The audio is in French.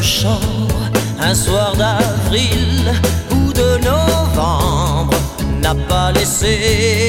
chambre, un soir d'avril ou de novembre, n'a pas laissé